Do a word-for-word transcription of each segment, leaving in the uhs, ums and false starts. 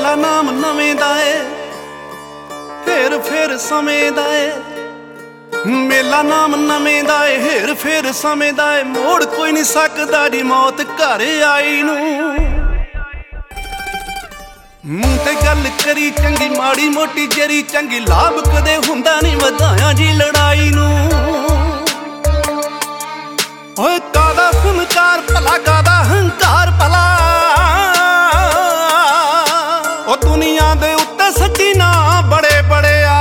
ਮੇਲਾ ਨਾਮ ਨਵੇਂ ਦਾ ਏ, ਫੇਰ ਫੇਰ ਸਮੇਂ ਦਾ ਏ। ਮੇਲਾ ਨਾਮ ਨਵੇਂ ਦਾ ਏ, ਹੇਰ ਫੇਰ ਸਮੇਂ ਦਾ ਏ। ਮੋੜ ਕੋਈ ਨਹੀਂ ਸਕਦਾ ਜੀ ਮੌਤ ਘਰ ਆਈ ਨੂੰ। ਮੂੰਹ ਤੇ ਗੱਲ ਕਰੀ ਚੰਗੀ, ਮਾੜੀ ਮੋਟੀ ਜਰੀ ਚੰਗੀ, ਲਾਭ ਕਦੇ ਹੁੰਦਾ ਨਹੀਂ ਵਧਾਇਆ ਜੀ ਲੜਾਈ ਨੂੰ। ਓਏ ਕਾਦਾ ਫਨਕਾਰ ਭਲਾ, ਕਾਦਾ ਹੰਕਾਰ ਭਲਾ, ਉਹ ਦੁਨੀਆ ਦੇ ਉੱਤੇ ਸੱਚੀ ਨਾ ਬੜੇ ਬੜਿਆ।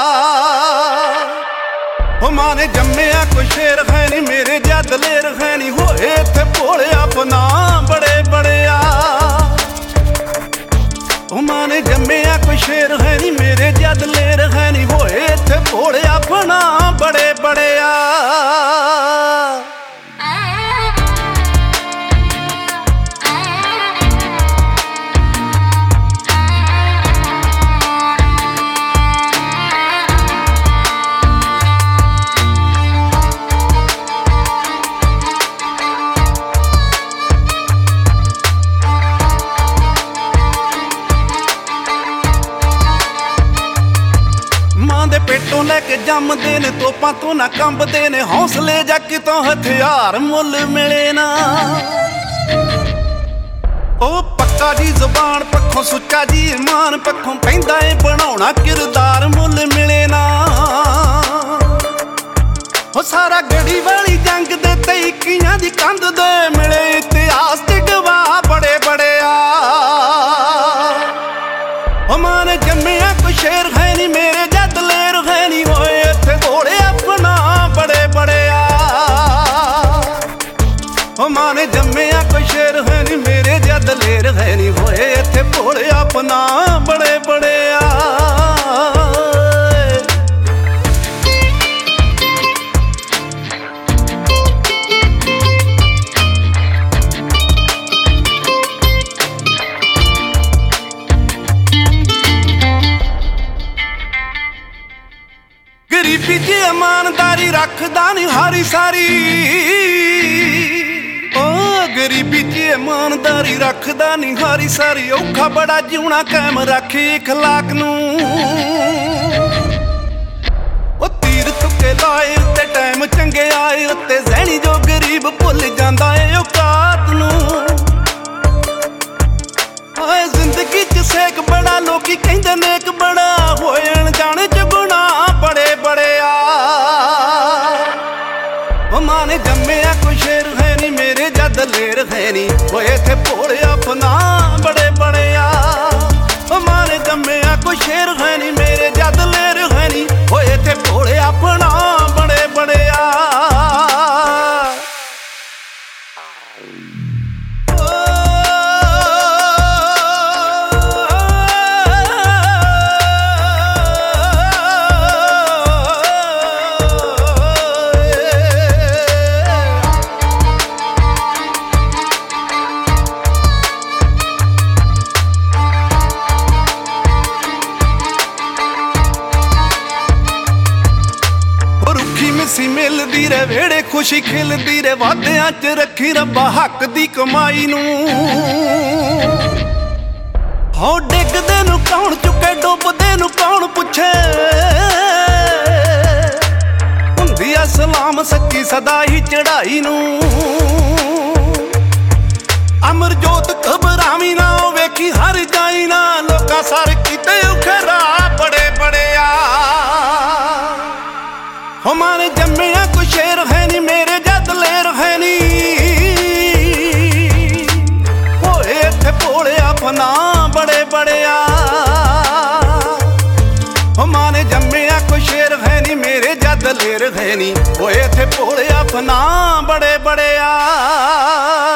ਉਹ ਮਾਂ ਨੇ ਜੰਮਿਆ ਕੋਈ ਸ਼ੇਰ ਹੈ ਨੀ, ਮੇਰੇ ਜਿਹਾ ਦਲੇਰ ਹੈ ਨੀ, ਹੋਏ ਇੱਥੇ ਭੋਲਿਆ ਆਪਣਾ ਬੜੇ ਬੜਿਆ। ਉਹ ਮਾਂ ਨੇ ਜੰਮਿਆ ਕੋਈ ਸ਼ੇਰ ਹੈ ਨੀ, ਮੇਰੇ ਜਿਹਾ ਦਲੇਰ ਹੈ ਨੀ, ਹੋਏ ਇੱਥੇ ਭੋਲਿਆ ਆਪਣਾ ਬੜੇ ਬੜਿਆ। ਪੇਟੋਂ ਲੈ ਕੇ ਜੰਮਦੇ ਨੇ, ਤੋਪਾਂ ਤੋਂ ਨਾ ਕੰਬਦੇ ਨੇ, ਹੌਸਲੇ ਜਾਂ ਕਿਤੋਂ ਹਥਿਆਰ ਮੁੱਲ ਮਿਲੇ ਨਾ। ਉਹ ਪੱਕਾ ਜੀ ਜ਼ੁਬਾਨ ਪੱਖੋਂ, ਸੁੱਚਾ ਜੀ ਇਮਾਨ ਪੱਖੋਂ, ਪੈਂਦਾ ਏ ਬਣਾਉਣਾ ਕਿਰਦਾਰ ਮੁੱਲ ਮਿਲੇ ਨਾ। ਉਹ ਸਾਰਾ ਗੜੀ ਵਾਲੀ ਜੰਗ ਦੇ ਤੇ ਇੱਕੀਆਂ ਦੀ ਕੰਧ ਦੇ ਮਿਲੇ ਇਤਿਹਾਸ ਦੇ ਗਵਾਹ ਬੜੇ ਬੜਿਆ। ਉਹ ਮਾਂ ਨੇ ਜੰਮਿਆ ਕੋਈ ਸ਼ੇਰ ਹੈ ਨੀ, ਮੇਰੇ ਜਿਹਾ ਦਲੇਰ ਹੈ ਨੀ, ਹੋਏ ਇੱਥੇ ਭੋਲੇ ਆਪਣਾ ਬੜੇ ਬੜਿਆ। ਉਹ ਮਾਂ ਨੇ ਜੰਮਿਆ ਕੋਈ ਸ਼ੇਰ ਹੈ ਨੀ, ਮੇਰੇ ਜਿਹਾ ਦਲੇਰ ਹੈ ਨੀ, ਹੋਏ ਇੱਥੇ ਭੋਲੇ ਆਪਣਾ ਬੜੇ ਬੜਿਆ। ਗਰੀਬੀ ਚ ਇਮਾਨਦਾਰੀ ਰੱਖਦਾ ਨੀ ਹਾਰੀ ਸਾਰੀ। ਓ ਗਰੀਬੀ ਚ ਇਮਾਨਦਾਰੀ ਰੱਖਦਾ ਨੀ ਹਾਰੀ ਸਾਰੀ। ਔਖਾ ਬੜਾ ਜਿਉਣਾ ਕਾਇਮ ਰੱਖੇ ਅਖਲਾਕ ਨੂੰ। ਉਹ ਤੀਰ ਤੁਕੇ ਲਾਏ ਉੱਤੇ ਟਾਈਮ ਚੰਗੇ ਆਏ ਉੱਤੇ, ਜ਼ਹਿਣੀ ਜੋ ਗਰੀਬ ਭੁੱਲ ਜਾਂਦਾ ਏ ਔਕਾਤ ਨੂੰ। ਓਏ ਜ਼ਿੰਦਗੀ ਚ ਸੇਕ ਬੜਾ, ਲੋਕੀ ਕਹਿੰਦੇ ਨੇਕ ਬੜਾ, ਹੋਏ ਅਣਜਾਣੇ ਚ ਗੁਨਾਹ ਬੜੇ ਬੜਿਆ। ਉਹ ਮਾਂ ਨੇ ਜੰਮਿਆ ਕੋਈ ਸ਼ੇਰ ਹੈ ਨੀ, ਮੇਰੇ ਜਿਹਾ ਦਲੇਰ ਹੈ ਨੀ, ਹੋਏ ਇੱਥੇ ਭੋਲੇ ਆਪਣਾ ਬੜੇ ਬੜਿਆ। ਉਹ ਮਾਂ ਨੇ ਜੰਮਿਆ ਕੋਈ ਸ਼ੇਰ ਹੈ ਨੀ, ਮੇਰੇ ਜਿਹਾ ਦਲੇਰ ਹੈ ਨੀ, ਹੋਏ ਇੱਥੇ ਭੋਲੇ ਆਪਣਾ ਬੜੇ ਬੜਿਆ। ਮਿੱਸੀ ਮਿਲਦੀ ਰੇ ਵੇੜੇ, ਖੁਸ਼ੀ ਖਿਲਦੀ ਰੇ, ਵਾਦਿਆਂ ਚ ਰੱਖੀ ਰੱਬਾ ਹੱਕ ਦੀ ਕਮਾਈ ਨੂੰ। ਹੋ ਡਿੱਗਦੇ ਨੂੰ ਕੌਣ ਚੁੱਕੇ, ਡੁੱਬਦੇ ਨੂੰ ਕੌਣ ਪੁੱਛੇ, ਹੁੰਦੀ ਆ ਸਲਾਮ ਸੱਚੀ ਸਦਾ ਹੀ ਚੜਾਈ ਨੂੰ। ਅਮਰਜੋਤ ਘਬਰਾਵੀ ਨਾ, ਉਹ ਵੇਖੀ ਹਰ ਜਾਈ ਨਾ, ਲੋਕਾਂ ਸਰ ਕੀਤੇ ਉਖਰਾ ਬੜੇ ਬੜਿਆ। ਉਹ ਮਾਂ ਨੇ ਜੰਮਿਆ ਕੋਈ ਸ਼ੇਰ ਹੈ ਨੀ, ਮੇਰੇ ਜਿਹਾ ਦਲੇਰ ਹੈ ਨੀ, ਹੋਏ ਇੱਥੇ ਭੋਲੇ ਆਪਣਾ ਬੜੇ ਬੜਿਆ। ਉਹ ਮਾਂ ਨੇ ਜੰਮਿਆ ਕੋਈ ਸ਼ੇਰ ਹੈ ਨੀ, ਮੇਰੇ ਜਿਹਾ ਦਲੇਰ ਹੈ ਨੀ, ਹੋਏ ਇੱਥੇ ਭੋਲੇ ਆਪਣਾ ਬੜੇ ਬੜਿਆ।